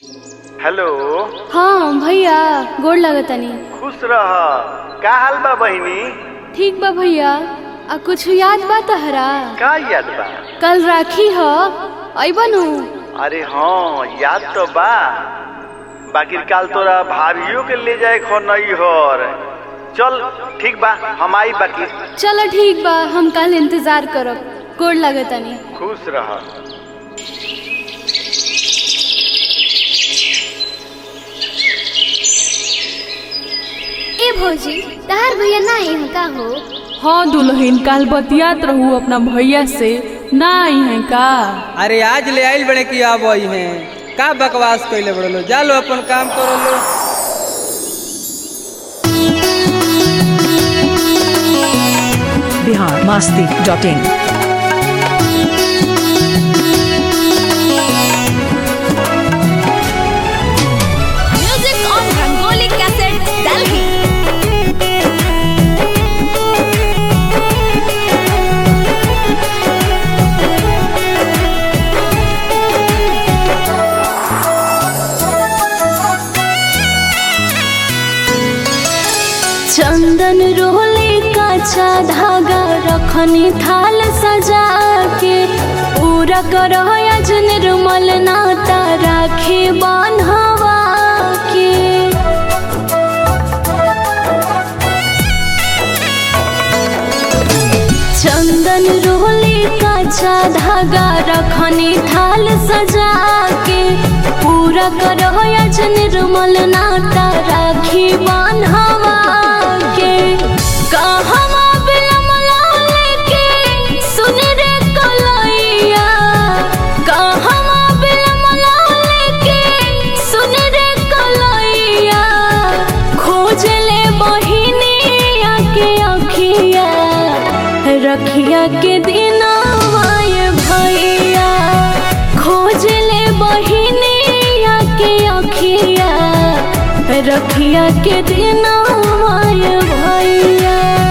Hello. हाँ भैया गोड़ लगतनी। खुश रह। का हाल बा बहिनी? ठीक बा भैया। कुछ याद बा तहरा? का याद बा? कल राखी ह अइबनु। अरे हाँ याद तो बा, बाकी कल तोरा भाभियों के ले जाए खो नहीं हर। चल ठीक बा, हम आई बाकी। चलो ठीक बा, हम कल इंतजार करब। गोड़ लगतनी। खुश रह। ए भौजी तहार भैया ना यहाँ का हो? हाँ दुल्हन, काल बतियात रहू अपना भैया से, ना आई है का? अरे आज ले आइल बड़े की आब आई हैं, का बकवास कैले बड़ो। जा लो अपन काम करो लो। biharmasti.in music on Rangoli cassette Delhi. Chandan रोले काचा धागा रखनी थाल सजा के, पूरा करो आज निर्मल नाता राखी बांधवा के। चंदन रोले काचा धागा रखनी थाल सजा के, पूरा करो आज निर्मल नाता राखी बांधवा के। कहवा बिलमला लेके सुन रे कलैया, कहवा बिलमला लेके सुन रे कलैया, खोज ले बहिनिया के अखिया, रखिया के दिनवाए भैया, खोज ले बहिनिया के अखिया, रखिया के दिनवाए भैया।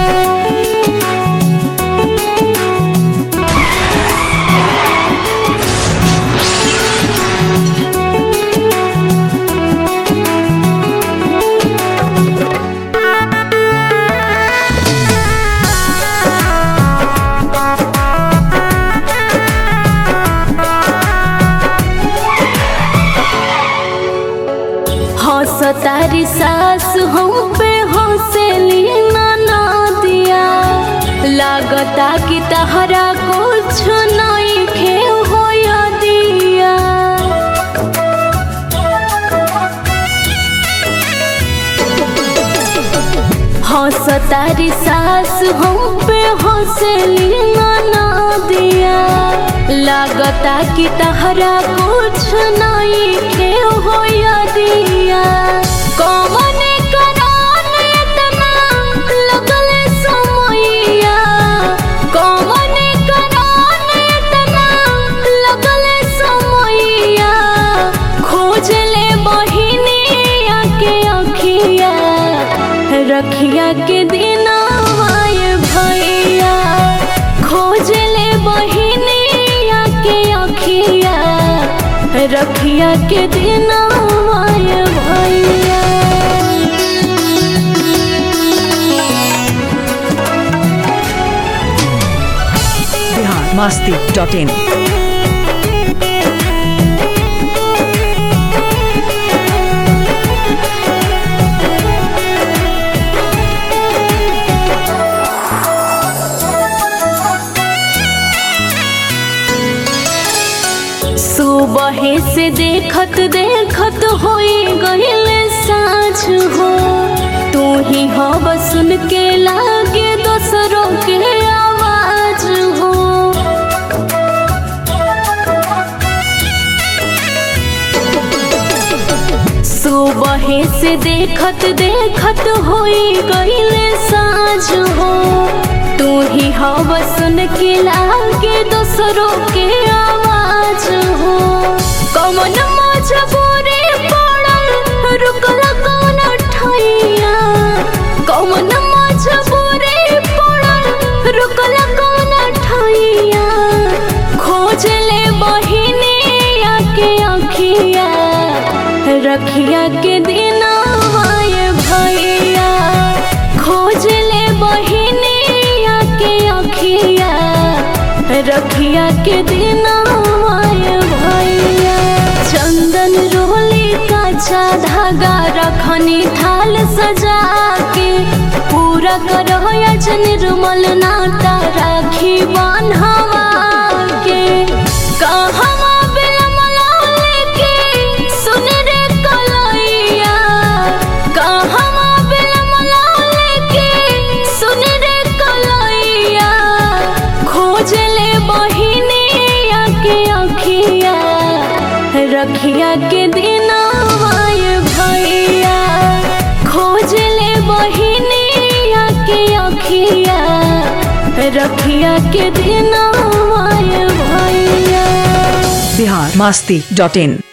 हंसतारी सास हम पे हंसेली ना दिया, लागता कि तहरा कुछ नहीं खे होया दिया। हंसतारी सास हम पे हंसेली ना दिया, लागता कि तहरा कुछ नहीं खे होया दिया। कौन करान इतना लगल समैया, कौन करान इतना लगल समैया, खोज ले बहिनिया के अखिया, रखिया के दिनवाए भैया, खोज ले बहिनिया के अखिया, रखिया के दिनवाए भैया। biharmasti.in सुबह से देखत देखत होई गइल साँझ हो, तू ही हव सुन के लागे दोसरों के आवाज हो। सुबह से देखत देखत होई गइल साँझ हो, तू ही हव सुन के लागे दोसरों के आवाज हो। कौन मजबूरी पड़ल रुकल कौन ठैया, कौन मजबूरी पड़ल रुकल कौन ठैया, खोज ले बहिनिया के अखिया, रखिया के दिनवाए भैया खोज ले बहिनिया के अखिया रखिया के दिनवाए भैया चंदन रोली काचा धागा रखनी थाल सजा के पूरा करो आज निर्मल नाता राखी बान्हवा के कहवा बिलमला लेके सुन रे कलैया कहवा बिलमला लेके सुन रे कलैया खोज ले बहिनिया के अखिया रखिया के दिनवाए भैया खोज ले बहिनिया के अखिया रखिया के दिनवाए भैया biharmasti.in